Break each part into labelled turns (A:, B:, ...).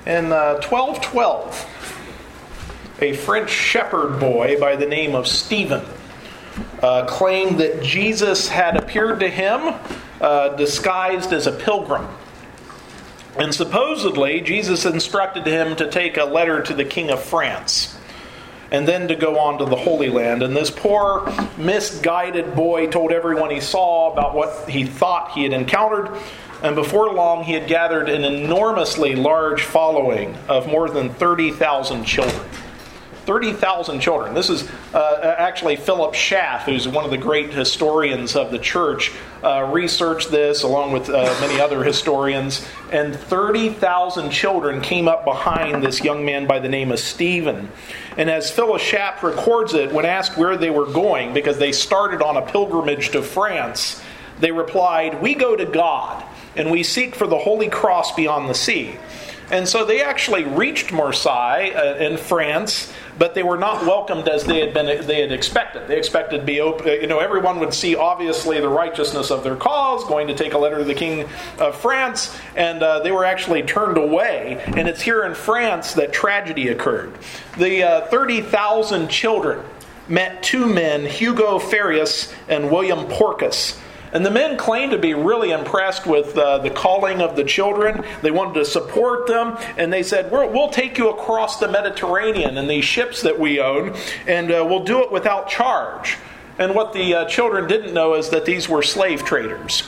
A: In 1212, a French shepherd boy by the name of Stephen claimed that Jesus had appeared to him disguised as a pilgrim. And supposedly, Jesus instructed him to take a letter to the King of France and then to go on to the Holy Land. And this poor, misguided boy told everyone he saw about what he thought he had encountered. And before long, he had gathered an enormously large following of more than 30,000 children. 30,000 children. This is actually Philip Schaff, who's one of the great historians of the church, researched this along with many other historians. And 30,000 children came up behind this young man by the name of Stephen. And as Philip Schaff records it, when asked where they were going, because they started on a pilgrimage to France, they replied, "We go to God, and we seek for the Holy Cross beyond the sea." And so they actually reached Marseille in France, but they were not welcomed as they had expected. They expected to be open. Everyone would see obviously the righteousness of their cause, going to take a letter to the King of France, and they were actually turned away. And it's here in France that tragedy occurred. The 30,000 children met two men, Hugo Farius and William Porcus. And the men claimed to be really impressed with the calling of the children. They wanted to support them. And they said, we'll take you across the Mediterranean in these ships that we own. And we'll do it without charge. And what the children didn't know is that these were slave traders.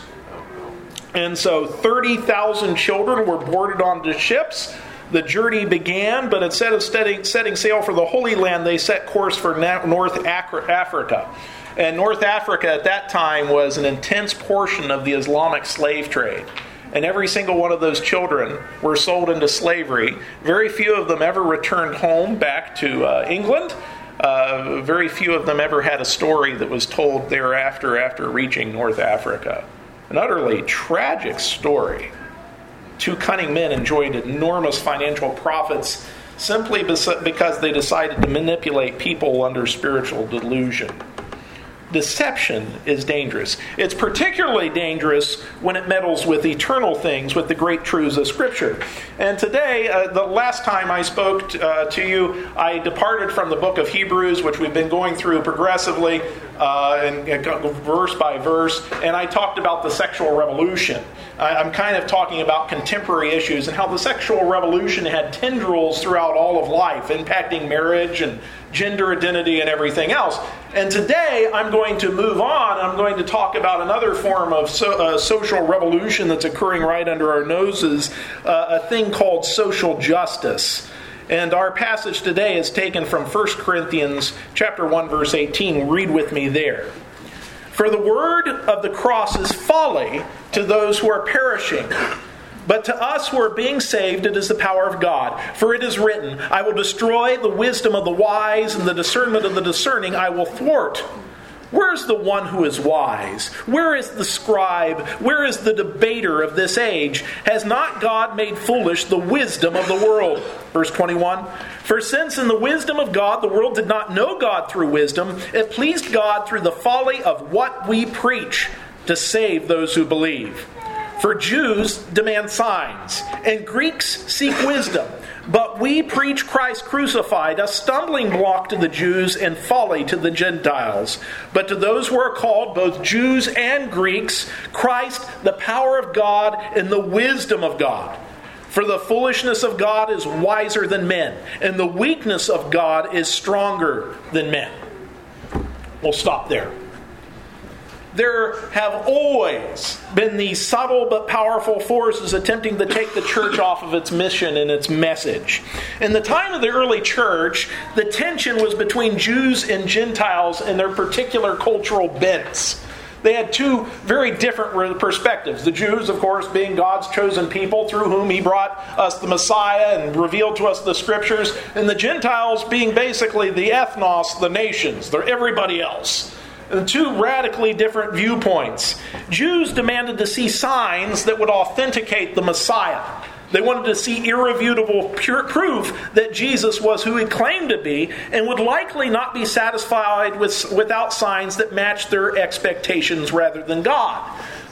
A: And so 30,000 children were boarded onto ships. The journey began, but instead of setting sail for the Holy Land, they set course for North Africa. And North Africa at that time was an intense portion of the Islamic slave trade. And every single one of those children were sold into slavery. Very few of them ever returned home back to England. Very few of them ever had a story that was told thereafter after reaching North Africa. An utterly tragic story. Two cunning men enjoyed enormous financial profits simply because they decided to manipulate people under spiritual delusion. Deception is dangerous. It's particularly dangerous when it meddles with eternal things, with the great truths of Scripture. And today, the last time I spoke to you, I departed from the book of Hebrews, which we've been going through progressively, and verse by verse, and I talked about the sexual revolution. I'm kind of talking about contemporary issues and how the sexual revolution had tendrils throughout all of life, impacting marriage and gender identity and everything else. And today I'm going to move on. I'm going to talk about another form of social revolution that's occurring right under our noses, a thing called social justice. And our passage today is taken from 1 Corinthians chapter 1, verse 18. Read with me there. "For the word of the cross is folly to those who are perishing. But to us who are being saved, it is the power of God. For it is written, I will destroy the wisdom of the wise, and the discernment of the discerning I will thwart. Where is the one who is wise? Where is the scribe? Where is the debater of this age? Has not God made foolish the wisdom of the world?" Verse 21, "For since in the wisdom of God the world did not know God through wisdom, it pleased God through the folly of what we preach to save those who believe. For Jews demand signs, and Greeks seek wisdom. But we preach Christ crucified, a stumbling block to the Jews and folly to the Gentiles. But to those who are called, both Jews and Greeks, Christ, the power of God and the wisdom of God. For the foolishness of God is wiser than men, and the weakness of God is stronger than men." We'll stop there. There have always been these subtle but powerful forces attempting to take the church off of its mission and its message. In the time of the early church, the tension was between Jews and Gentiles and their particular cultural bents. They had two very different perspectives. The Jews, of course, being God's chosen people through whom He brought us the Messiah and revealed to us the Scriptures. And the Gentiles being basically the ethnos, the nations. They're everybody else. And two radically different viewpoints. Jews demanded to see signs that would authenticate the Messiah. They wanted to see irrefutable proof that Jesus was who He claimed to be, and would likely not be satisfied without signs that matched their expectations rather than God.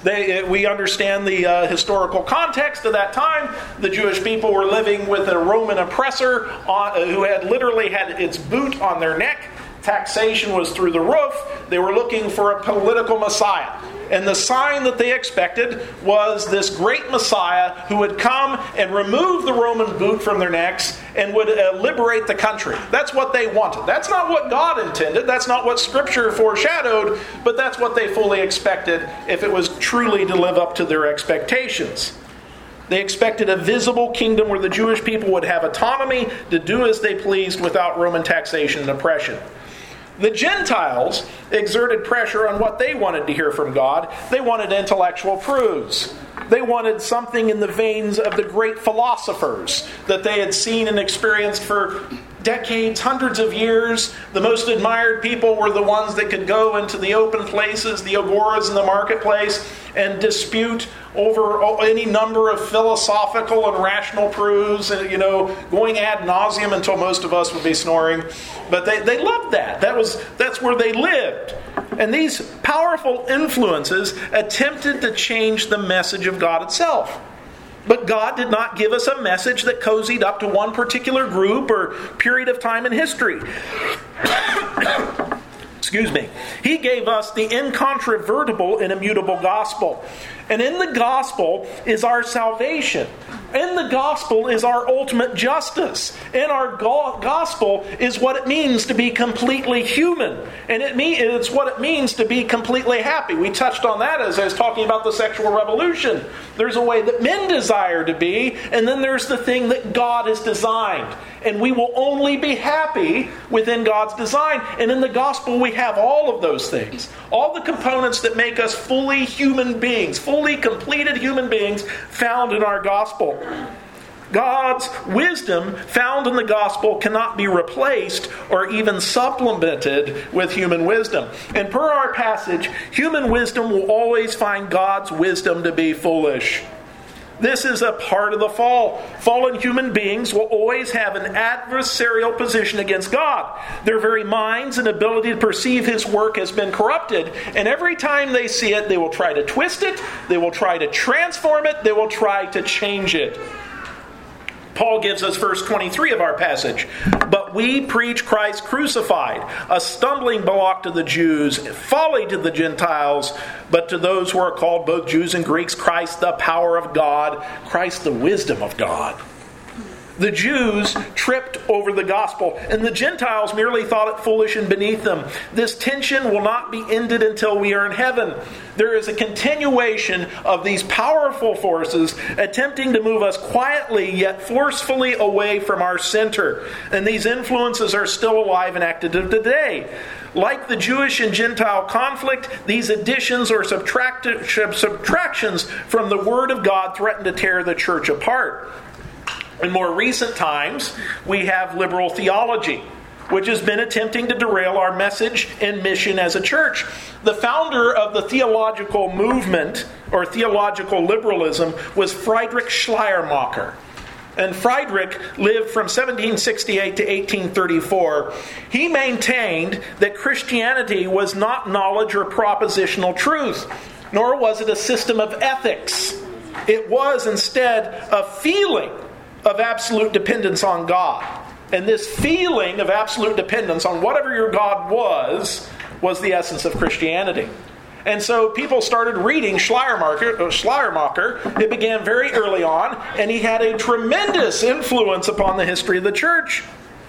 A: We understand the historical context of that time. The Jewish people were living with a Roman oppressor who had literally had its boot on their neck. Taxation was through the roof. They were looking for a political Messiah. And the sign that they expected was this great Messiah who would come and remove the Roman boot from their necks and would liberate the country. That's what they wanted. That's not what God intended. That's not what Scripture foreshadowed. But that's what they fully expected if it was truly to live up to their expectations. They expected a visible kingdom where the Jewish people would have autonomy to do as they pleased without Roman taxation and oppression. The Gentiles exerted pressure on what they wanted to hear from God. They wanted intellectual proofs. They wanted something in the veins of the great philosophers that they had seen and experienced for decades, hundreds of years. The most admired people were the ones that could go into the open places, the agoras in the marketplace, and dispute over any number of philosophical and rational proofs, and, going ad nauseum until most of us would be snoring. But they loved that. That's where they lived. And these powerful influences attempted to change the message of God itself. But God did not give us a message that cozied up to one particular group or period of time in history. Excuse me. He gave us the incontrovertible and immutable gospel. And in the gospel is our salvation. In the gospel is our ultimate justice. In our gospel is what it means to be completely human. And it's what it means to be completely happy. We touched on that as I was talking about the sexual revolution. There's a way that men desire to be, and then there's the thing that God has designed. And we will only be happy within God's design. And in the gospel we have all of those things. All the components that make us fully human beings, fully completed human beings found in our gospel. God's wisdom found in the gospel cannot be replaced or even supplemented with human wisdom. And per our passage, human wisdom will always find God's wisdom to be foolish. This is a part of the fall. Fallen human beings will always have an adversarial position against God. Their very minds and ability to perceive His work has been corrupted. And every time they see it, they will try to twist it. They will try to transform it. They will try to change it. Paul gives us verse 23 of our passage. But we preach Christ crucified, a stumbling block to the Jews, folly to the Gentiles, but to those who are called both Jews and Greeks, Christ the power of God, Christ the wisdom of God. The Jews tripped over the gospel, and the Gentiles merely thought it foolish and beneath them. This tension will not be ended until we are in heaven. There is a continuation of these powerful forces attempting to move us quietly yet forcefully away from our center. And these influences are still alive and active today. Like the Jewish and Gentile conflict, these additions or subtractions from the Word of God threaten to tear the church apart. In more recent times, we have liberal theology, which has been attempting to derail our message and mission as a church. The founder of the theological movement, or theological liberalism, was Friedrich Schleiermacher. And Friedrich lived from 1768 to 1834. He maintained that Christianity was not knowledge or propositional truth, nor was it a system of ethics. It was instead a feeling of absolute dependence on God. And this feeling of absolute dependence on whatever your God was the essence of Christianity. And so people started reading Schleiermacher. It began very early on, and he had a tremendous influence upon the history of the church.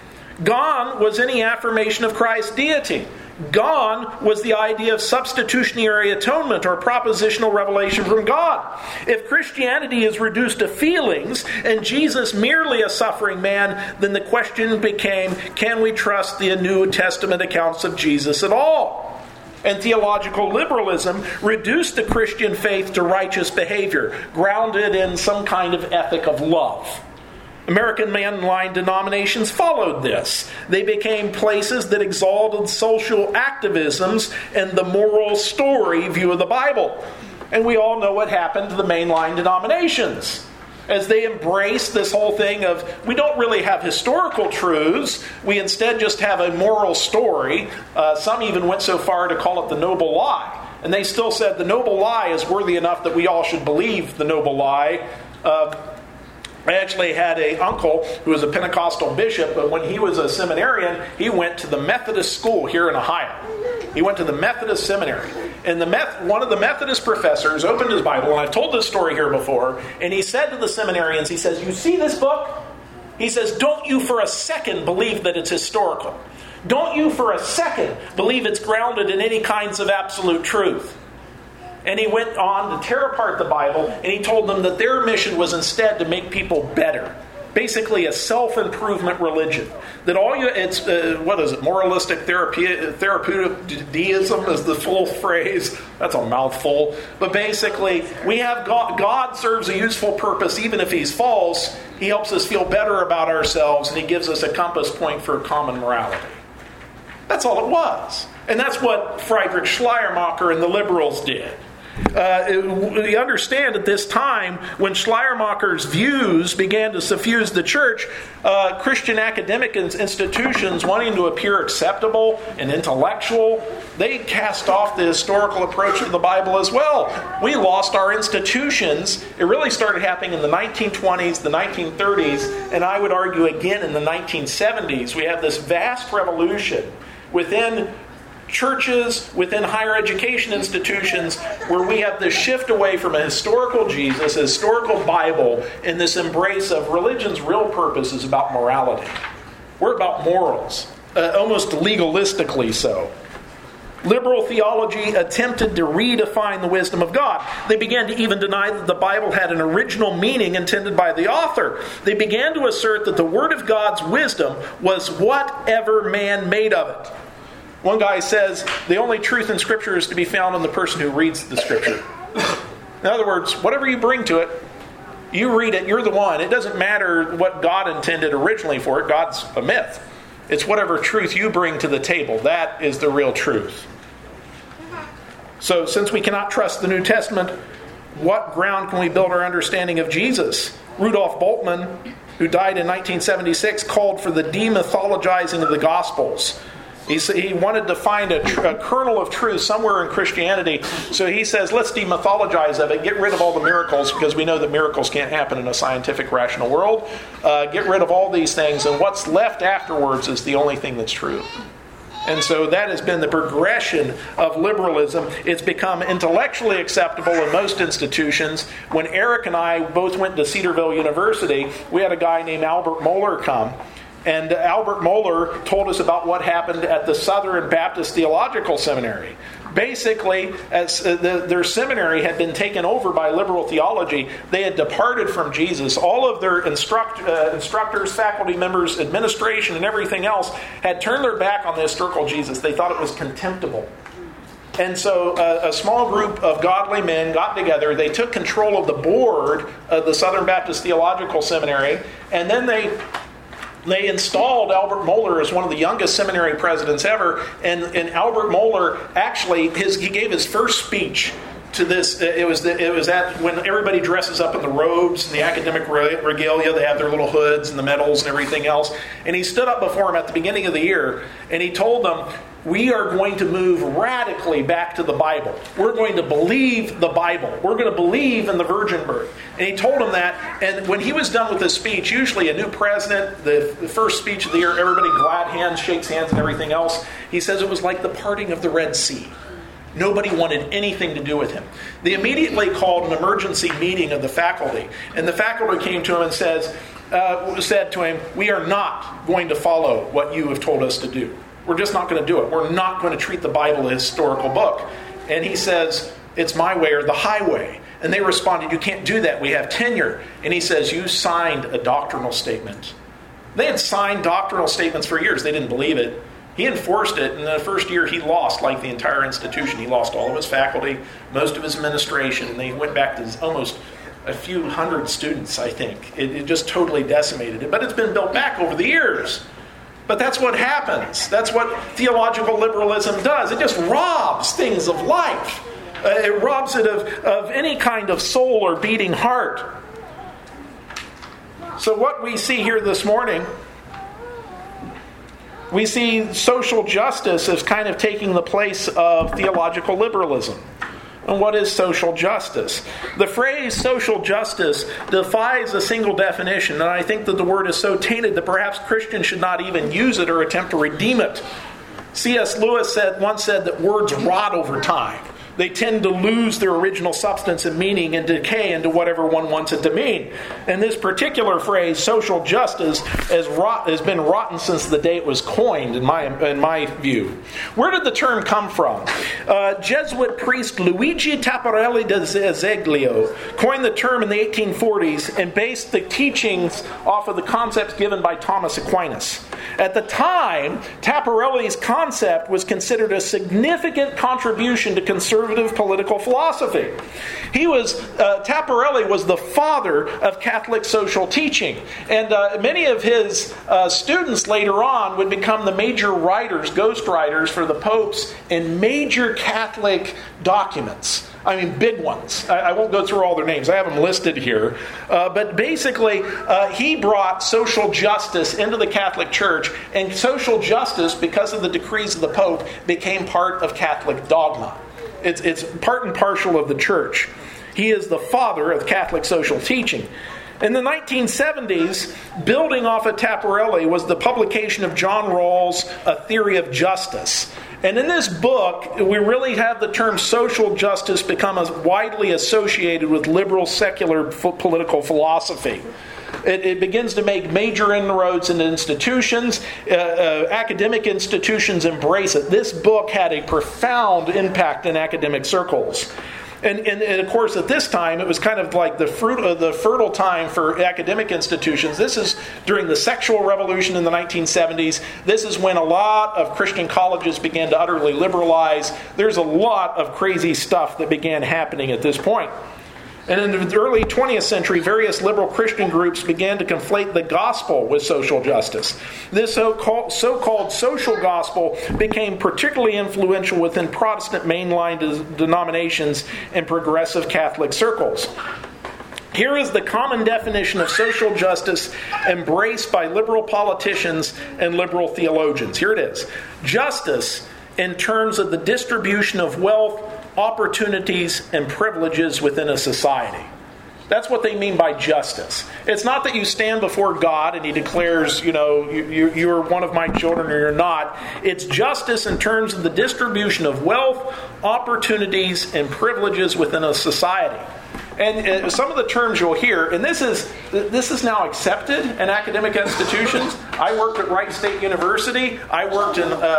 A: Gone was any affirmation of Christ's deity. Gone was the idea of substitutionary atonement or propositional revelation from God. If Christianity is reduced to feelings and Jesus merely a suffering man, then the question became, can we trust the New Testament accounts of Jesus at all? And theological liberalism reduced the Christian faith to righteous behavior, grounded in some kind of ethic of love. American mainline denominations followed this. They became places that exalted social activisms and the moral story view of the Bible. And we all know what happened to the mainline denominations. As they embraced this whole thing of, we don't really have historical truths, we instead just have a moral story. Some even went so far to call it the noble lie. And they still said the noble lie is worthy enough that we all should believe the noble lie. I actually had an uncle who was a Pentecostal bishop, but when he was a seminarian, he went to the Methodist school here in Ohio. He went to the Methodist seminary. And one of the Methodist professors opened his Bible, and I've told this story here before, and he said to the seminarians, he says, "You see this book?" He says, "Don't you for a second believe that it's historical. Don't you for a second believe it's grounded in any kinds of absolute truth." And he went on to tear apart the Bible, and he told them that their mission was instead to make people better. Basically a self-improvement religion. That moralistic therapeutic deism is the full phrase. That's a mouthful. But basically, we have God serves a useful purpose even if He's false. He helps us feel better about ourselves, and He gives us a compass point for common morality. That's all it was. And that's what Friedrich Schleiermacher and the liberals did. We understand at this time, when Schleiermacher's views began to suffuse the church, Christian academic institutions wanting to appear acceptable and intellectual, they cast off the historical approach to the Bible as well. We lost our institutions. It really started happening in the 1920s, the 1930s, and I would argue again in the 1970s. We have this vast revolution within churches, within higher education institutions, where we have this shift away from a historical Jesus, a historical Bible, and this embrace of religion's real purpose is about morality. We're about morals, almost legalistically so. Liberal theology attempted to redefine the wisdom of God. They began to even deny that the Bible had an original meaning intended by the author. They began to assert that the Word of God's wisdom was whatever man made of it. One guy says, the only truth in Scripture is to be found in the person who reads the Scripture. In other words, whatever you bring to it, you read it, you're the one. It doesn't matter what God intended originally for it. God's a myth. It's whatever truth you bring to the table. That is the real truth. So, since we cannot trust the New Testament, what ground can we build our understanding of Jesus? Rudolf Bultmann, who died in 1976, called for the demythologizing of the Gospels. He wanted to find a kernel of truth somewhere in Christianity. So he says, let's demythologize of it. Get rid of all the miracles, because we know that miracles can't happen in a scientific, rational world. Get rid of all these things. And what's left afterwards is the only thing that's true. And so that has been the progression of liberalism. It's become intellectually acceptable in most institutions. When Eric and I both went to Cedarville University, we had a guy named Albert Mohler come. And Albert Mohler told us about what happened at the Southern Baptist Theological Seminary. Basically, as their seminary had been taken over by liberal theology, they had departed from Jesus. All of their instructors, faculty members, administration, and everything else had turned their back on the historical Jesus. They thought it was contemptible. And so a small group of godly men got together. They took control of the board of the Southern Baptist Theological Seminary, and then they installed Albert Mohler as one of the youngest seminary presidents ever. And Albert Mohler, actually, he gave his first speech to this. It was at when everybody dresses up in the robes and the academic regalia. They have their little hoods and the medals and everything else. And he stood up before them at the beginning of the year, and he told them, we are going to move radically back to the Bible. We're going to believe the Bible. We're going to believe in the virgin birth. And he told them that. And when he was done with his speech, usually a new president, the first speech of the year, everybody glad hands, shakes hands and everything else. He says it was like the parting of the Red Sea. Nobody wanted anything to do with him. They immediately called an emergency meeting of the faculty. And the faculty came to him and said to him, we are not going to follow what you have told us to do. We're just not going to do it. We're not going to treat the Bible as a historical book. And he says, it's my way or the highway. And they responded, you can't do that. We have tenure. And he says, you signed a doctrinal statement. They had signed doctrinal statements for years. They didn't believe it. He enforced it. And the first year he lost, like the entire institution. He lost all of his faculty, most of his administration. And they went back to almost a few hundred students, I think. It just totally decimated it. But it's been built back over the years. But that's what happens. That's what theological liberalism does. It just robs things of life. It robs it of any kind of soul or beating heart. So what we see here this morning, we see social justice as kind of taking the place of theological liberalism. And what is social justice? The phrase social justice defies a single definition, and I think that the word is so tainted that perhaps Christians should not even use it or attempt to redeem it. C.S. Lewis once said that words rot over time. They tend to lose their original substance and meaning and decay into whatever one wants it to mean. And this particular phrase, social justice, has been rotten since the day it was coined, in my view. Where did the term come from? Jesuit priest Luigi Tapparelli da Zeglio coined the term in the 1840s and based the teachings off of the concepts given by Thomas Aquinas. At the time, Tapparelli's concept was considered a significant contribution to conservative political philosophy. Tapparelli was the father of Catholic social teaching, and many of his students later on would become the major writers, ghostwriters for the popes in major Catholic documents. I mean, big ones. I won't go through all their names. I have them listed here. But basically, he brought social justice into the Catholic Church, and social justice, because of the decrees of the Pope, became part of Catholic dogma. It's part and parcel of the Church. He is the father of Catholic social teaching. In the 1970s, building off of Tapparelli was the publication of John Rawls' A Theory of Justice. And in this book, we really have the term social justice become as widely associated with liberal secular political philosophy. It begins to make major inroads into institutions. Academic institutions embrace it. This book had a profound impact in academic circles. And of course, at this time, it was kind of like the fertile time for academic institutions. This is during the sexual revolution in the 1970s. This is when a lot of Christian colleges began to utterly liberalize. There's a lot of crazy stuff that began happening at this point. And in the early 20th century, various liberal Christian groups began to conflate the gospel with social justice. This so-called social gospel became particularly influential within Protestant mainline denominations and progressive Catholic circles. Here is the common definition of social justice embraced by liberal politicians and liberal theologians. Here it is. Justice in terms of the distribution of wealth, opportunities, and privileges within a society. That's what they mean by justice. It's not that you stand before God and He declares, you're one of my children or you're not. It's justice in terms of the distribution of wealth, opportunities, and privileges within a society. And some of the terms you'll hear, and this is now accepted in academic institutions. I worked at Wright State University. I worked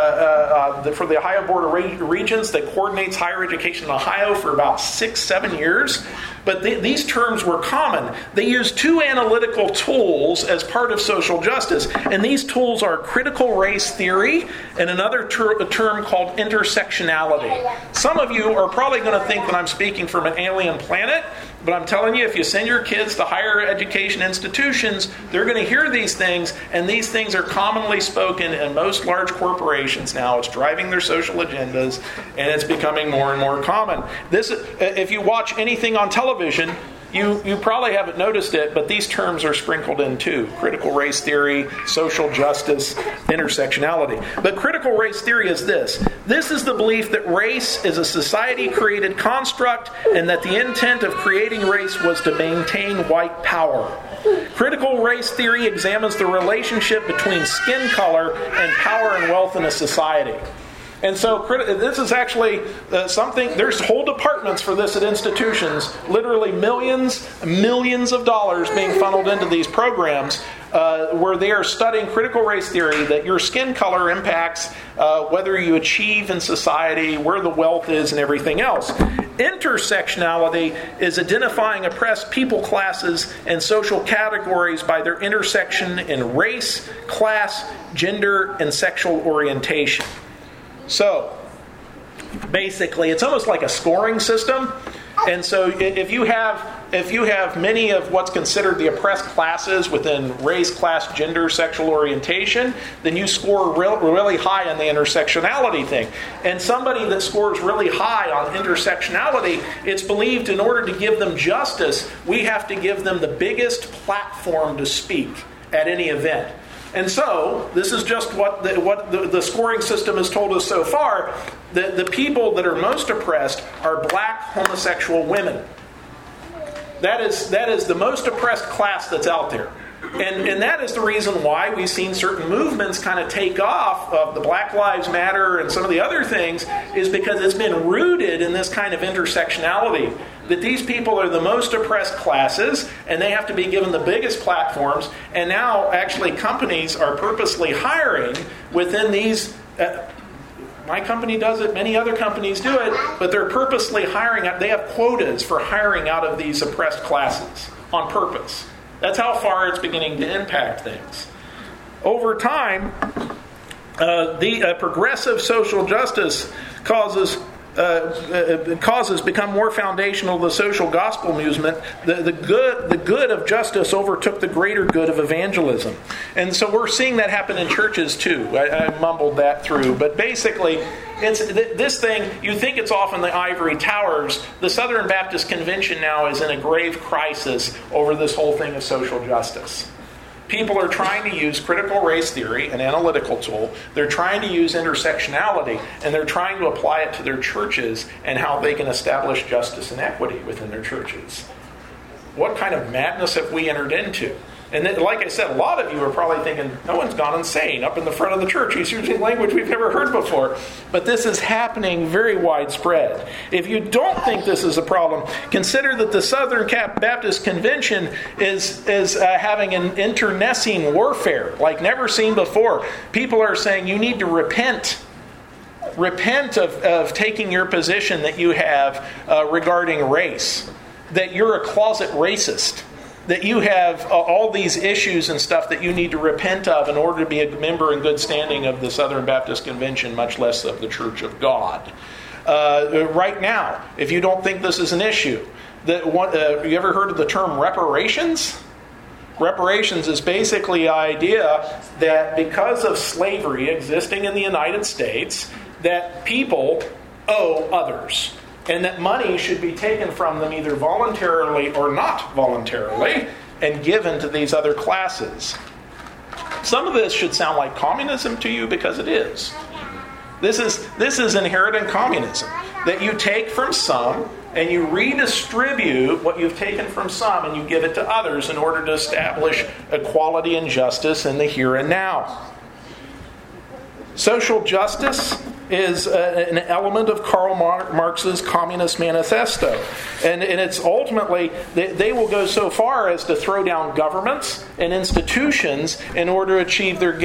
A: for the Ohio Board of Regents that coordinates higher education in Ohio for about 6-7 years. But these terms were common. They use two analytical tools as part of social justice. And these tools are critical race theory and another term called intersectionality. Some of you are probably going to think that I'm speaking from an alien planet. But I'm telling you, if you send your kids to higher education institutions, they're going to hear these things, and these things are commonly spoken in most large corporations now. It's driving their social agendas, and it's becoming more and more common. If you watch anything on television, you probably haven't noticed it, but these terms are sprinkled in too. Critical race theory, social justice, intersectionality. But critical race theory is this. This is the belief that race is a society-created construct and that the intent of creating race was to maintain white power. Critical race theory examines the relationship between skin color and power and wealth in a society. And so this is actually something, there's whole departments for this at institutions, literally millions of dollars being funneled into these programs where they are studying critical race theory, that your skin color impacts whether you achieve in society, where the wealth is, and everything else. Intersectionality is identifying oppressed people classes and social categories by their intersection in race, class, gender, and sexual orientation. So, basically, it's almost like a scoring system. And so if you have many of what's considered the oppressed classes within race, class, gender, sexual orientation, then you score really high on the intersectionality thing. And somebody that scores really high on intersectionality, it's believed in order to give them justice, we have to give them the biggest platform to speak at any event. And so, this is just what the scoring system has told us so far. The people that are most oppressed are black homosexual women. That is the most oppressed class that's out there. And that is the reason why we've seen certain movements kind of take off of the Black Lives Matter and some of the other things, is because it's been rooted in this kind of intersectionality. That these people are the most oppressed classes, and they have to be given the biggest platforms. And now, actually, companies are purposely hiring within these... my company does it, many other companies do it, but they're purposely hiring... They have quotas for hiring out of these oppressed classes on purpose. That's how far it's beginning to impact things. Over time, the progressive social justice causes become more foundational to the social gospel movement. The good of justice overtook the greater good of evangelism. And so we're seeing that happen in churches too. I mumbled that through. But basically, it's this thing, you think it's off in the ivory towers. The Southern Baptist Convention now is in a grave crisis over this whole thing of social justice. People are trying to use critical race theory, an analytical tool. They're trying to use intersectionality, and they're trying to apply it to their churches and how they can establish justice and equity within their churches. What kind of madness have we entered into? And then, like I said, a lot of you are probably thinking, no one's gone insane up in the front of the church. He's using language we've never heard before. But this is happening very widespread. If you don't think this is a problem, consider that the Southern Baptist Convention is having an internecine warfare like never seen before. People are saying you need to repent. Repent of taking your position that you have regarding race. That you're a closet racist. That you have all these issues and stuff that you need to repent of in order to be a member in good standing of the Southern Baptist Convention, much less of the Church of God. Right now, if you don't think this is an issue, you ever heard of the term reparations? Reparations is basically the idea that because of slavery existing in the United States, that people owe others. And that money should be taken from them either voluntarily or not voluntarily and given to these other classes. Some of this should sound like communism to you because it is. This is inherent in communism. That you take from some and you redistribute what you've taken from some and you give it to others in order to establish equality and justice in the here and now. Social justice is an element of Karl Marx's Communist Manifesto. And it's ultimately, they will go so far as to throw down governments and institutions in order to achieve their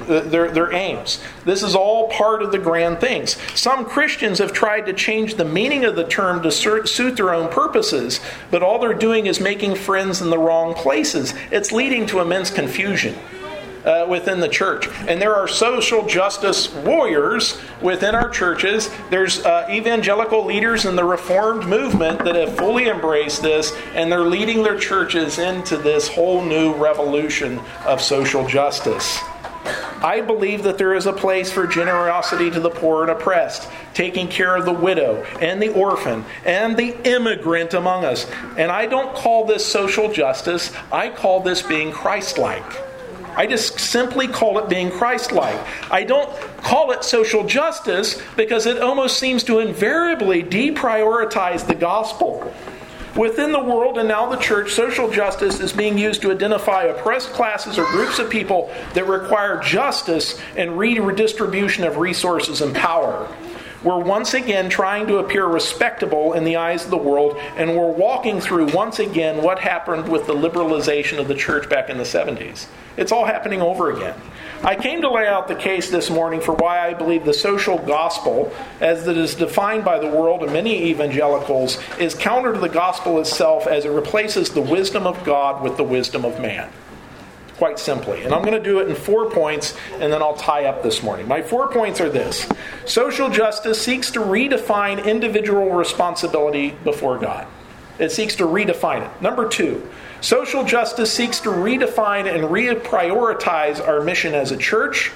A: aims. This is all part of the grand things. Some Christians have tried to change the meaning of the term to suit their own purposes, but all they're doing is making friends in the wrong places. It's leading to immense confusion within the church. And there are social justice warriors within our churches. There's evangelical leaders in the Reformed movement that have fully embraced this, and they're leading their churches into this whole new revolution of social justice. I believe that there is a place for generosity to the poor and oppressed, taking care of the widow and the orphan and the immigrant among us. And I don't call this social justice. I call this being Christ-like. I just simply call it being Christ-like. I don't call it social justice because it almost seems to invariably deprioritize the gospel. Within the world and now the church, social justice is being used to identify oppressed classes or groups of people that require justice and redistribution of resources and power. We're once again trying to appear respectable in the eyes of the world, and we're walking through once again what happened with the liberalization of the church back in the 70s. It's all happening over again. I came to lay out the case this morning for why I believe the social gospel, as it is defined by the world and many evangelicals, is counter to the gospel itself as it replaces the wisdom of God with the wisdom of man. Quite simply. And I'm going to do it in 4 points, and then I'll tie up this morning. My 4 points are this. Social justice seeks to redefine individual responsibility before God. It seeks to redefine it. Number 2, social justice seeks to redefine and reprioritize our mission as a church.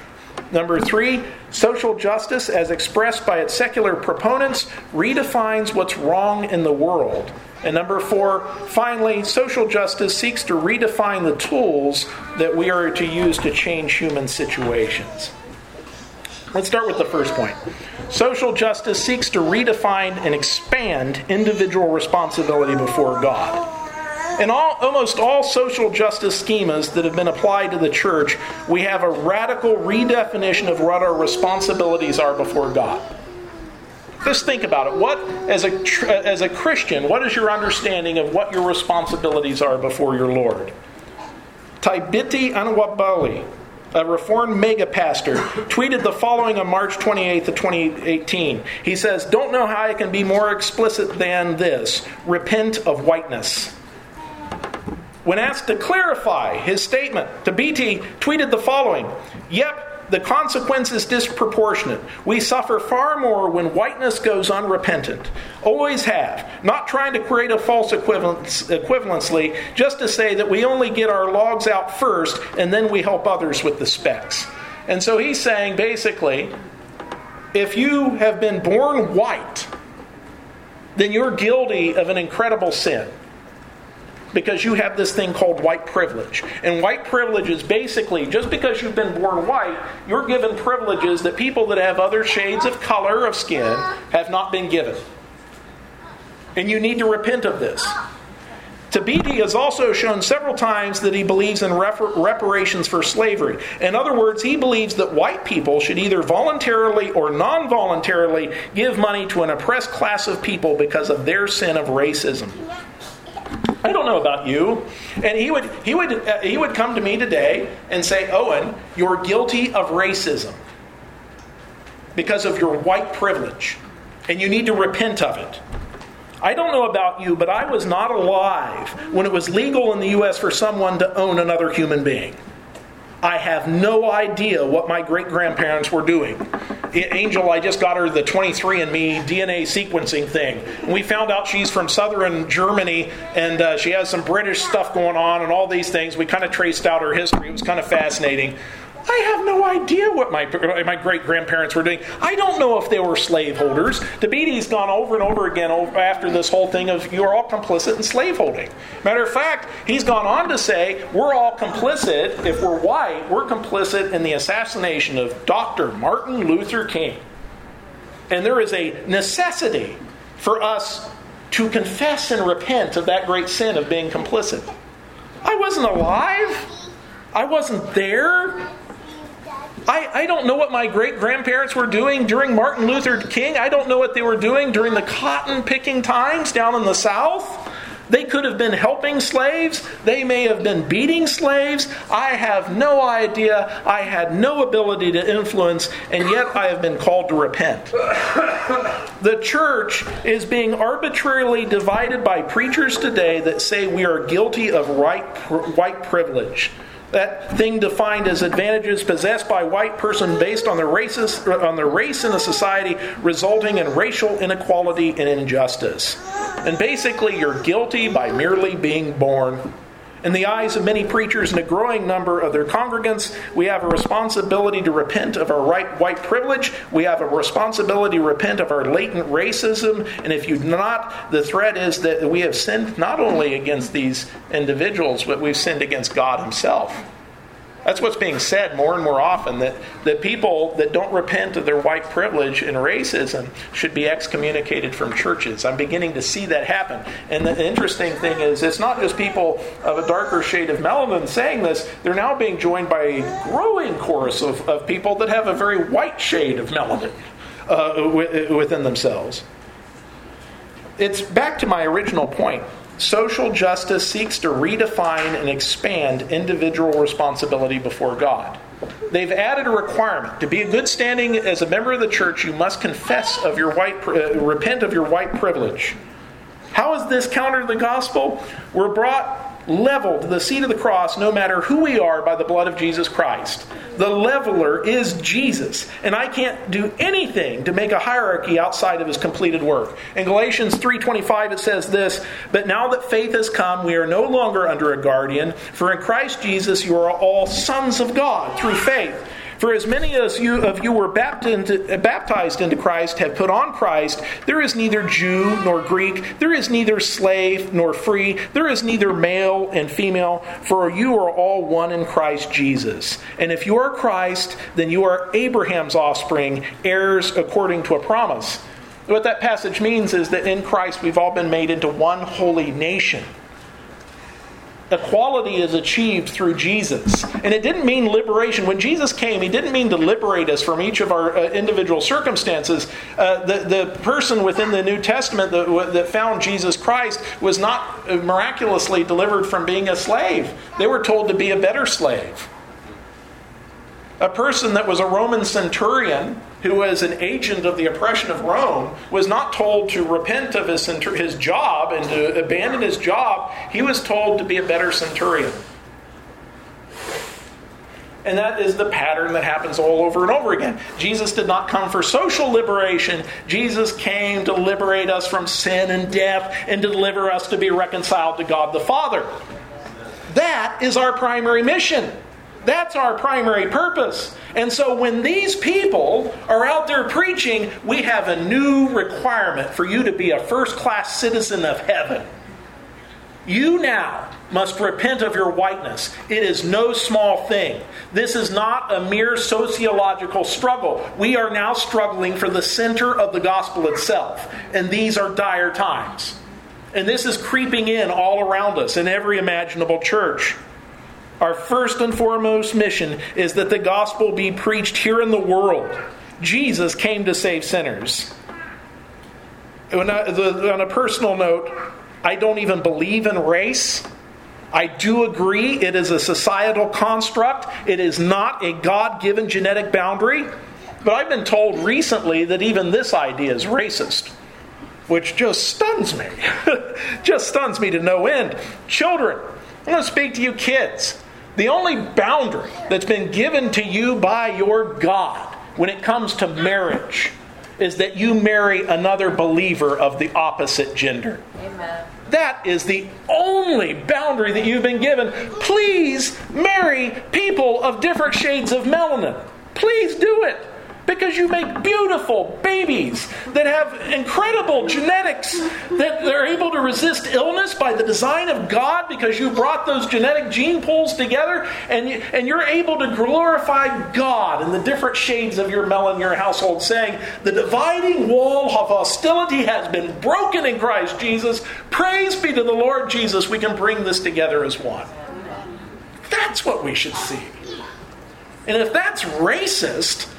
A: Number 3, social justice, as expressed by its secular proponents, redefines what's wrong in the world. And number 4, finally, social justice seeks to redefine the tools that we are to use to change human situations. Let's start with the first point. Social justice seeks to redefine and expand individual responsibility before God. In almost all social justice schemas that have been applied to the church, we have a radical redefinition of what our responsibilities are before God. Just think about it. What, as a Christian, what is your understanding of what your responsibilities are before your Lord? Taibiti Anwabali, a Reformed mega pastor, tweeted the following on March 28th of 2018. He says, "Don't know how I can be more explicit than this. Repent of whiteness." When asked to clarify his statement, Taibiti tweeted the following, "Yep, the consequence is disproportionate. We suffer far more when whiteness goes unrepentant. Always have. Not trying to create a false equivalency, just to say that we only get our logs out first and then we help others with the specks." And so he's saying basically, if you have been born white, then you're guilty of an incredible sin. Because you have this thing called white privilege. And white privilege is basically, just because you've been born white, you're given privileges that people that have other shades of color of skin have not been given. And you need to repent of this. Taibiti has also shown several times that he believes in reparations for slavery. In other words, he believes that white people should either voluntarily or non-voluntarily give money to an oppressed class of people because of their sin of racism. I don't know about you. And he would come to me today and say, "Owen, you're guilty of racism because of your white privilege, and you need to repent of it." I don't know about you, but I was not alive when it was legal in the U.S. for someone to own another human being. I have no idea what my great-grandparents were doing. Angel, I just got her the 23andMe DNA sequencing thing. And we found out she's from southern Germany, and she has some British stuff going on and all these things. We kind of traced out her history. It was kind of fascinating. I have no idea what my great-grandparents were doing. I don't know if they were slaveholders. Taibiti's gone over and over again after this whole thing of you're all complicit in slaveholding. Matter of fact, he's gone on to say we're all complicit, if we're white, we're complicit in the assassination of Dr. Martin Luther King. And there is a necessity for us to confess and repent of that great sin of being complicit. I wasn't alive. I wasn't there. I don't know what my great-grandparents were doing during Martin Luther King. I don't know what they were doing during the cotton-picking times down in the South. They could have been helping slaves. They may have been beating slaves. I have no idea. I had no ability to influence, and yet I have been called to repent. The church is being arbitrarily divided by preachers today that say we are guilty of white privilege. That thing defined as advantages possessed by a white person based on the race in a society, resulting in racial inequality and injustice. And basically, you're guilty by merely being born. In the eyes of many preachers and a growing number of their congregants, we have a responsibility to repent of our white privilege. We have a responsibility to repent of our latent racism. And if you do not, the threat is that we have sinned not only against these individuals, but we've sinned against God Himself. That's what's being said more and more often, that people that don't repent of their white privilege and racism should be excommunicated from churches. I'm beginning to see that happen. And the interesting thing is, it's not just people of a darker shade of melanin saying this. They're now being joined by a growing chorus of people that have a very white shade of melanin within themselves. It's back to my original point. Social justice seeks to redefine and expand individual responsibility before God. They've added a requirement. To be in good standing as a member of the church, you must confess of your repent of your white privilege. How is this counter to the gospel? We're brought level to the seat of the cross no matter who we are by the blood of Jesus Christ. The leveler is Jesus, and I can't do anything to make a hierarchy outside of His completed work. In Galatians 3:25 it says this, "But now that faith has come, we are no longer under a guardian, for in Christ Jesus you are all sons of God through faith. For as many as of you were baptized into Christ have put on Christ. There is neither Jew nor Greek. There is neither slave nor free. There is neither male and female. For you are all one in Christ Jesus. And if you are Christ, then you are Abraham's offspring, heirs according to a promise. What that passage means is that in Christ we've all been made into one holy nation. Equality is achieved through Jesus. And it didn't mean liberation. When Jesus came, He didn't mean to liberate us from each of our individual circumstances. The person within the New Testament that found Jesus Christ was not miraculously delivered from being a slave. They were told to be a better slave. A person that was a Roman centurion, who was an agent of the oppression of Rome, was not told to repent of his job and to abandon his job. He was told to be a better centurion. And that is the pattern that happens all over and over again. Jesus did not come for social liberation. Jesus came to liberate us from sin and death and to deliver us to be reconciled to God the Father. That is our primary mission. That's our primary purpose. And so when these people are out there preaching, we have a new requirement for you to be a first-class citizen of heaven. You now must repent of your whiteness. It is no small thing. This is not a mere sociological struggle. We are now struggling for the center of the gospel itself. And these are dire times. And this is creeping in all around us in every imaginable church. Our first and foremost mission is that the gospel be preached here in the world. Jesus came to save sinners. On a personal note, I don't even believe in race. I do agree it is a societal construct. It is not a God-given genetic boundary. But I've been told recently that even this idea is racist, which just stuns me. Just stuns me to no end. Children, I'm going to speak to you kids. The only boundary that's been given to you by your God when it comes to marriage is that you marry another believer of the opposite gender.
B: Amen.
A: That is the only boundary that you've been given. Please marry people of different shades of melanin. Please do it. Because you make beautiful babies that have incredible genetics, that they're able to resist illness by the design of God because you brought those genetic gene pools together, and you're able to glorify God in the different shades of your melanin in your household, saying, the dividing wall of hostility has been broken in Christ Jesus. Praise be to the Lord Jesus. We can bring this together as one. That's what we should see. And if that's racist,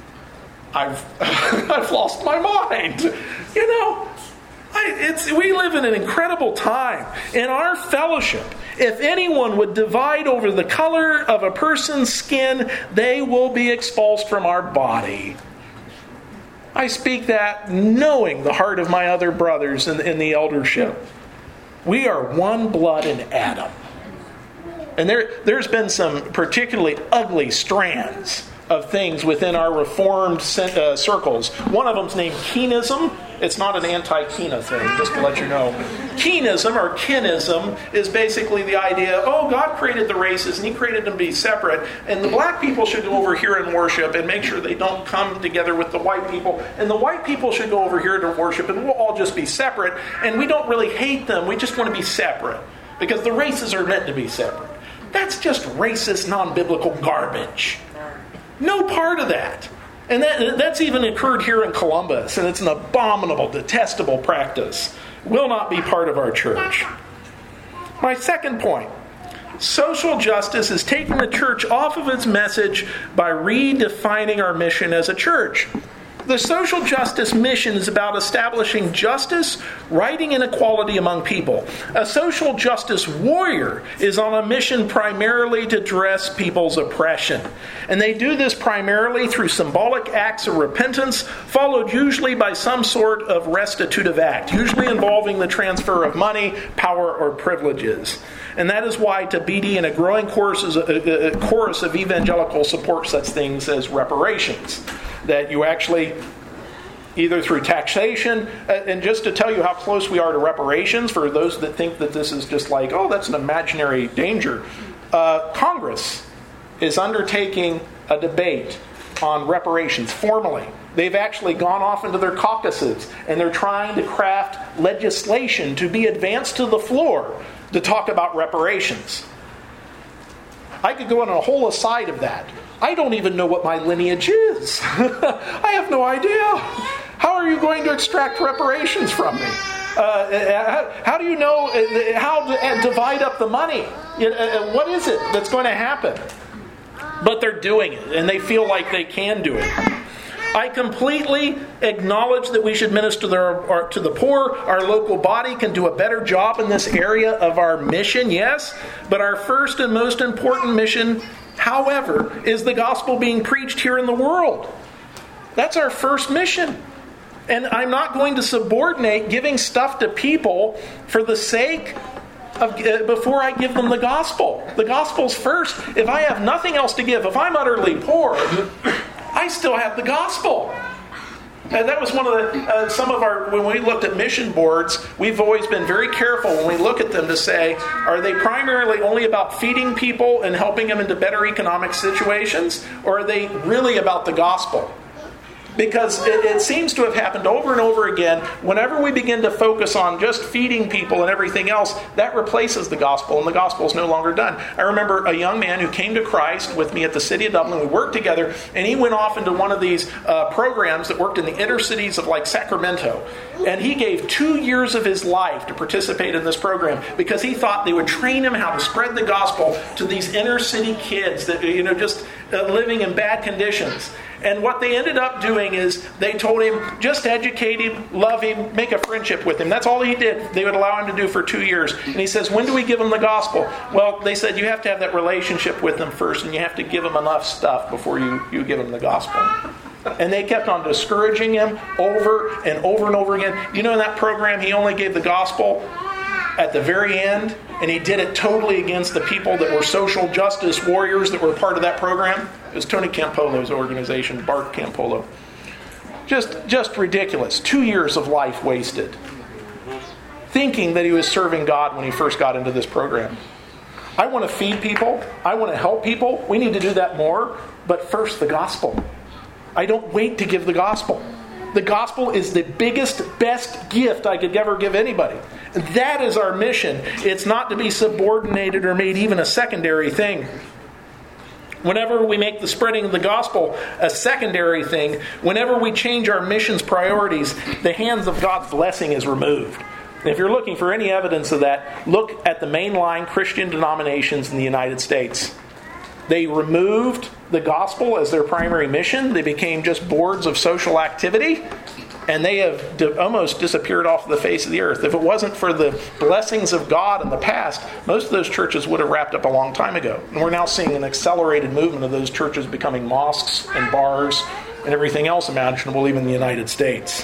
A: I've lost my mind. You know, we live in an incredible time. In our fellowship, if anyone would divide over the color of a person's skin, they will be expulsed from our body. I speak that knowing the heart of my other brothers in the eldership. We are one blood in Adam. And there's been some particularly ugly strands of things within our Reformed circles. One of them's named Keenism. It's not an anti-Keena thing, just to let you know. Keenism, or kinism, is basically the idea, God created the races and He created them to be separate, and the black people should go over here and worship and make sure they don't come together with the white people, and the white people should go over here to worship, and we'll all just be separate, and we don't really hate them, we just want to be separate, because the races are meant to be separate. That's just racist, non-biblical garbage. No part of that. And that's even occurred here in Columbus, and it's an abominable, detestable practice. Will not be part of our church. My second point. Social justice is taking the church off of its message by redefining our mission as a church. The social justice mission is about establishing justice, righting, and equality among people. A social justice warrior is on a mission primarily to address people's oppression. And they do this primarily through symbolic acts of repentance, followed usually by some sort of restitutive act, usually involving the transfer of money, power, or privileges. And that is why Tabidi and a growing chorus of evangelical support such things as reparations. That you actually, either through taxation, and just to tell you how close we are to reparations, for those that think that this is just like, that's an imaginary danger, Congress is undertaking a debate on reparations formally. They've actually gone off into their caucuses, and they're trying to craft legislation to be advanced to the floor to talk about reparations. I could go on a whole aside of that. I don't even know what my lineage is. I have no idea. How are you going to extract reparations from me? How do you know how to divide up the money? What is it that's going to happen? But they're doing it, and they feel like they can do it. I completely acknowledge that we should minister to the poor. Our local body can do a better job in this area of our mission, yes. But our first and most important mission, however, is the gospel being preached here in the world. That's our first mission. And I'm not going to subordinate giving stuff to people for the sake of before I give them the gospel. The gospel's first. If I have nothing else to give, if I'm utterly poor, I still have the gospel. And that was one of the, when we looked at mission boards, we've always been very careful when we look at them to say, are they primarily only about feeding people and helping them into better economic situations? Or are they really about the gospel? Because it seems to have happened over and over again. Whenever we begin to focus on just feeding people and everything else, that replaces the gospel, and the gospel is no longer done. I remember a young man who came to Christ with me at the city of Dublin. We worked together, and he went off into one of these programs that worked in the inner cities of like Sacramento. And he gave 2 years of his life to participate in this program because he thought they would train him how to spread the gospel to these inner city kids that just living in bad conditions. And what they ended up doing is they told him, just educate him, love him, make a friendship with him. That's all he did. They would allow him to do for 2 years. And he says, when do we give him the gospel? Well, they said you have to have that relationship with them first, and you have to give him enough stuff before you give him the gospel. And they kept on discouraging him over and over and over again. In that program, he only gave the gospel at the very end, and he did it totally against the people that were social justice warriors that were part of that program. It was Tony Campolo's organization, Bart Campolo. Just ridiculous. 2 years of life wasted. Thinking that he was serving God when he first got into this program. I want to feed people. I want to help people. We need to do that more. But first, the gospel. I don't wait to give the gospel. The gospel is the biggest, best gift I could ever give anybody. That is our mission. It's not to be subordinated or made even a secondary thing. Whenever we make the spreading of the gospel a secondary thing, whenever we change our mission's priorities, the hands of God's blessing is removed. And if you're looking for any evidence of that, look at the mainline Christian denominations in the United States. They removed the gospel as their primary mission. They became just boards of social activity. And they have almost disappeared off the face of the earth. If it wasn't for the blessings of God in the past, most of those churches would have wrapped up a long time ago. And we're now seeing an accelerated movement of those churches becoming mosques and bars and everything else imaginable, even in the United States.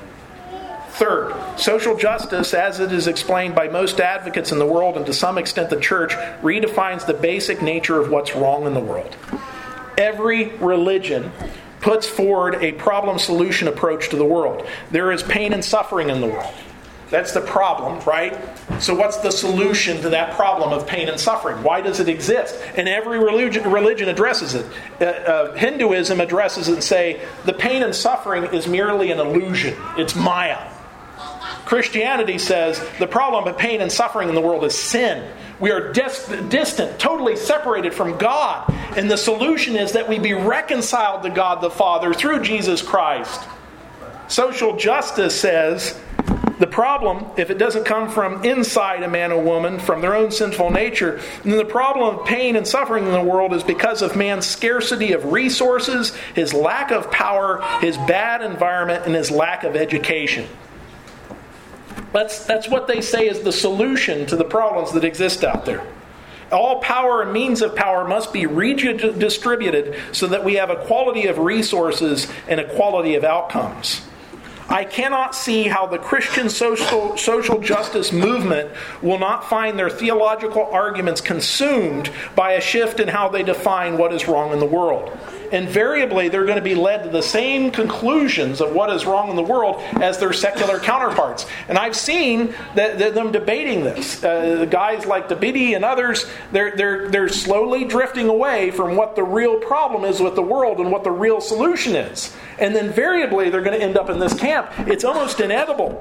A: Third, social justice, as it is explained by most advocates in the world and to some extent the church, redefines the basic nature of what's wrong in the world. Every religion puts forward a problem-solution approach to the world. There is pain and suffering in the world. That's the problem, right? So what's the solution to that problem of pain and suffering? Why does it exist? And every religion addresses it. Hinduism addresses it and say, the pain and suffering is merely an illusion. It's Maya. Christianity says the problem of pain and suffering in the world is sin. We are distant, totally separated from God. And the solution is that we be reconciled to God the Father through Jesus Christ. Social justice says the problem, if it doesn't come from inside a man or woman, from their own sinful nature, then the problem of pain and suffering in the world is because of man's scarcity of resources, his lack of power, his bad environment, and his lack of education. That's what they say is the solution to the problems that exist out there. All power and means of power must be redistributed so that we have a quality of resources and a quality of outcomes. I cannot see how the Christian social justice movement will not find their theological arguments consumed by a shift in how they define what is wrong in the world. invariably they're going to be led to the same conclusions of what is wrong in the world as their secular counterparts. And I've seen them debating this. Guys like Dabidi and others, they're slowly drifting away from what the real problem is with the world and what the real solution is. And then invariably they're going to end up in this camp. It's almost inevitable.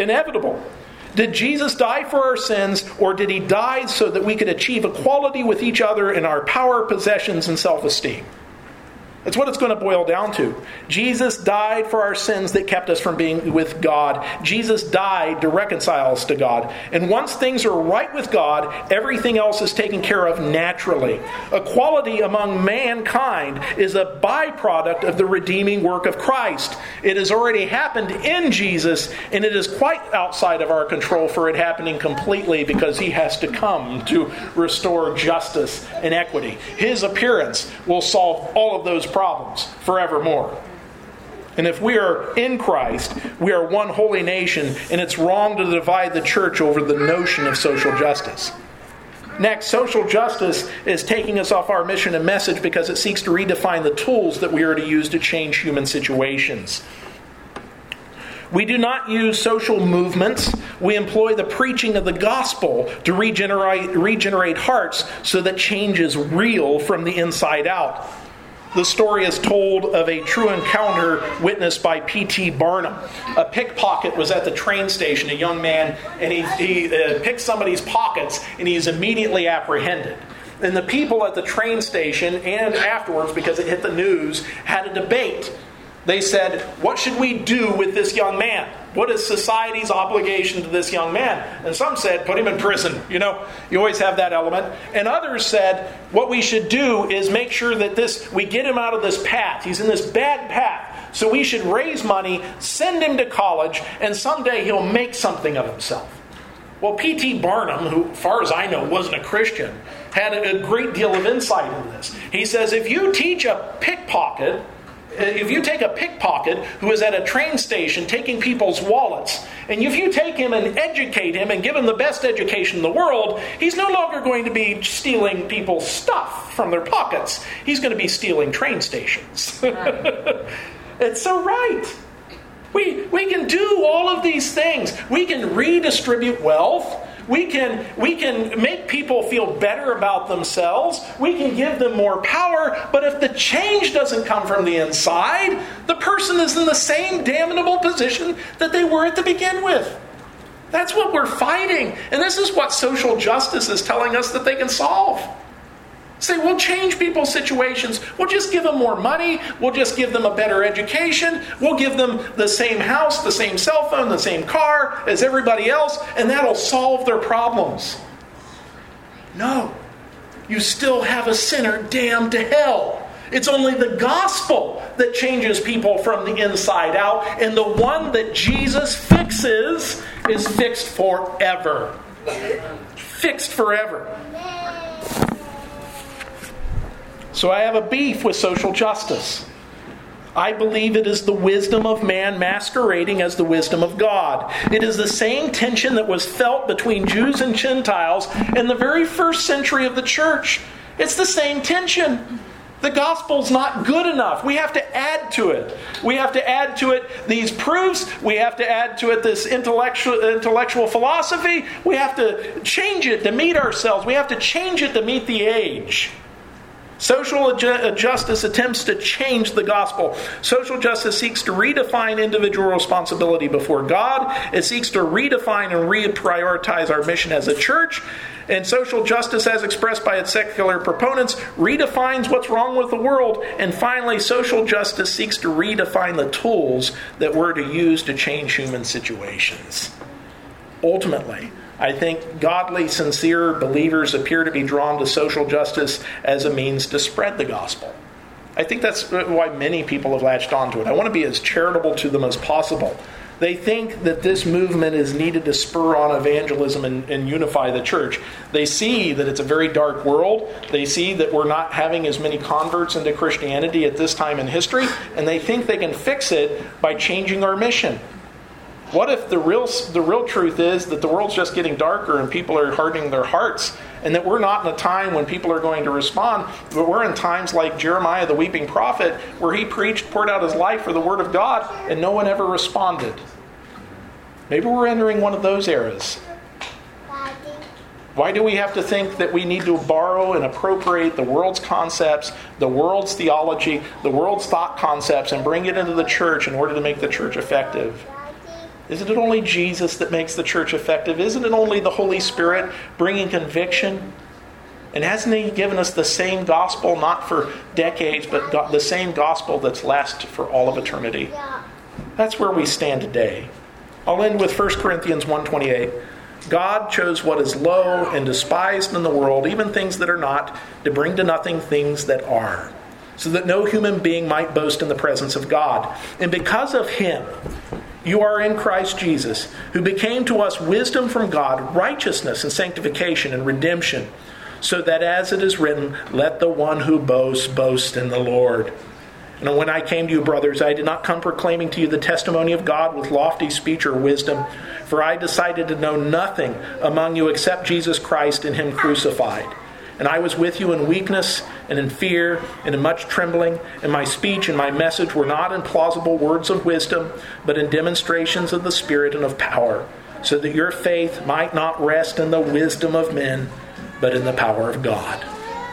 A: Did Jesus die for our sins, or did he die so that we could achieve equality with each other in our power, possessions, and self-esteem? That's what it's going to boil down to. Jesus died for our sins that kept us from being with God. Jesus died to reconcile us to God. And once things are right with God, everything else is taken care of naturally. Equality among mankind is a byproduct of the redeeming work of Christ. It has already happened in Jesus, and it is quite outside of our control for it happening completely, because he has to come to restore justice and equity. His appearance will solve all of those problems forevermore. And if we are in Christ, we are one holy nation, and it's wrong to divide the church over the notion of social justice. Next, social justice is taking us off our mission and message because it seeks to redefine the tools that we are to use to change human situations. We do not use social movements. We employ the preaching of the gospel to regenerate hearts so that change is real from the inside out. The story is told of a true encounter witnessed by P.T. Barnum. A pickpocket was at the train station, a young man, and he picked somebody's pockets, and he is immediately apprehended. And the people at the train station and afterwards, because it hit the news, had a debate. They said, what should we do with this young man? What is society's obligation to this young man? And some said, put him in prison. You always have that element. And others said, what we should do is make sure that we get him out of this path. He's in this bad path. So we should raise money, send him to college, and someday he'll make something of himself. Well, P.T. Barnum, who, as far as I know, wasn't a Christian, had a great deal of insight into this. He says, if you take a pickpocket who is at a train station taking people's wallets, and if you take him and educate him and give him the best education in the world, he's no longer going to be stealing people's stuff from their pockets. He's going to be stealing train stations. It's so right. We can do all of these things. We can redistribute wealth. We can make people feel better about themselves. We can give them more power. But if the change doesn't come from the inside, the person is in the same damnable position that they were at the begin with. That's what we're fighting. And this is what social justice is telling us that they can solve. Say, we'll change people's situations. We'll just give them more money. We'll just give them a better education. We'll give them the same house, the same cell phone, the same car as everybody else, and that'll solve their problems. No. You still have a sinner damned to hell. It's only the gospel that changes people from the inside out, and the one that Jesus fixes is fixed forever. Fixed forever. So I have a beef with social justice. I believe it is the wisdom of man masquerading as the wisdom of God. It is the same tension that was felt between Jews and Gentiles in the very first century of the church. It's the same tension. The gospel's not good enough. We have to add to it. We have to add to it these proofs. We have to add to it this intellectual philosophy. We have to change it to meet ourselves. We have to change it to meet the age. Social justice attempts to change the gospel. Social justice seeks to redefine individual responsibility before God. It seeks to redefine and reprioritize our mission as a church. And social justice, as expressed by its secular proponents, redefines what's wrong with the world. And finally, social justice seeks to redefine the tools that we're to use to change human situations. Ultimately, I think godly, sincere believers appear to be drawn to social justice as a means to spread the gospel. I think that's why many people have latched onto it. I want to be as charitable to them as possible. They think that this movement is needed to spur on evangelism and unify the church. They see that it's a very dark world. They see that we're not having as many converts into Christianity at this time in history, and they think they can fix it by changing our mission. What if the real truth is that the world's just getting darker and people are hardening their hearts, and that we're not in a time when people are going to respond, but we're in times like Jeremiah the weeping prophet, where he preached, poured out his life for the word of God, and no one ever responded? Maybe we're entering one of those eras. Why do we have to think that we need to borrow and appropriate the world's concepts, the world's theology, the world's thought concepts, and bring it into the church in order to make the church effective? Isn't it only Jesus that makes the church effective? Isn't it only the Holy Spirit bringing conviction? And hasn't He given us the same gospel, not for decades, but the same gospel that's lasts for all of eternity? That's where we stand today. I'll end with 1 Corinthians 1:28. God chose what is low and despised in the world, even things that are not, to bring to nothing things that are, so that no human being might boast in the presence of God. And because of Him, you are in Christ Jesus, who became to us wisdom from God, righteousness and sanctification and redemption, so that as it is written, let the one who boasts boast in the Lord. And when I came to you, brothers, I did not come proclaiming to you the testimony of God with lofty speech or wisdom, for I decided to know nothing among you except Jesus Christ and Him crucified. And I was with you in weakness and in fear and in much trembling, and my speech and my message were not in plausible words of wisdom, but in demonstrations of the Spirit and of power, so that your faith might not rest in the wisdom of men, but in the power of God.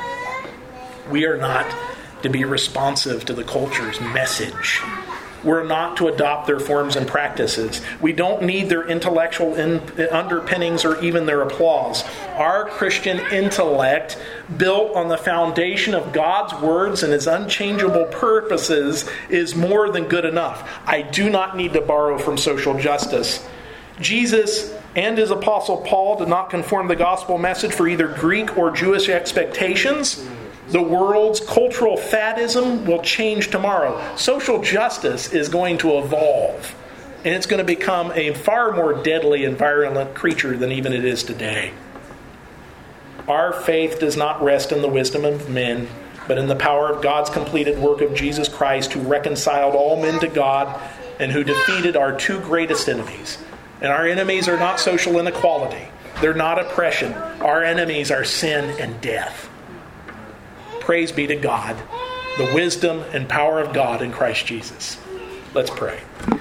A: We are not to be responsive to the culture's message. We're not to adopt their forms and practices. We don't need their intellectual underpinnings or even their applause. Our Christian intellect, built on the foundation of God's words and His unchangeable purposes, is more than good enough. I do not need to borrow from social justice. Jesus and His apostle Paul did not conform the gospel message for either Greek or Jewish expectations. The world's cultural faddism will change tomorrow. Social justice is going to evolve, and it's going to become a far more deadly and virulent creature than even it is today. Our faith does not rest in the wisdom of men, but in the power of God's completed work of Jesus Christ, who reconciled all men to God and who defeated our two greatest enemies. And our enemies are not social inequality. They're not oppression. Our enemies are sin and death. Praise be to God, the wisdom and power of God in Christ Jesus. Let's pray.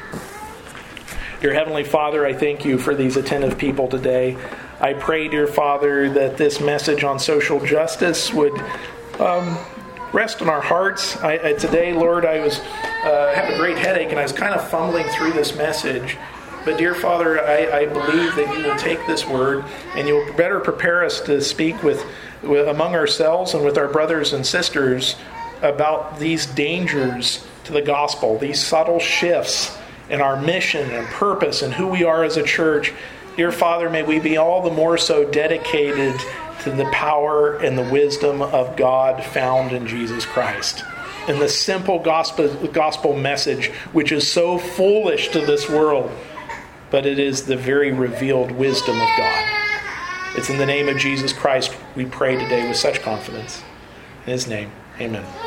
A: Dear Heavenly Father, I thank You for these attentive people today. I pray, dear Father, that this message on social justice would rest in our hearts. Today, Lord, I had a great headache and I was kind of fumbling through this message. But dear Father, I believe that You will take this word and You'll better prepare us to speak with among ourselves and with our brothers and sisters about these dangers to the gospel, these subtle shifts in our mission and purpose and who we are as a church. Dear Father, may we be all the more so dedicated to the power and the wisdom of God found in Jesus Christ. And the simple gospel message, which is so foolish to this world, but it is the very revealed wisdom of God. It's in the name of Jesus Christ we pray today with such confidence. In His name, amen.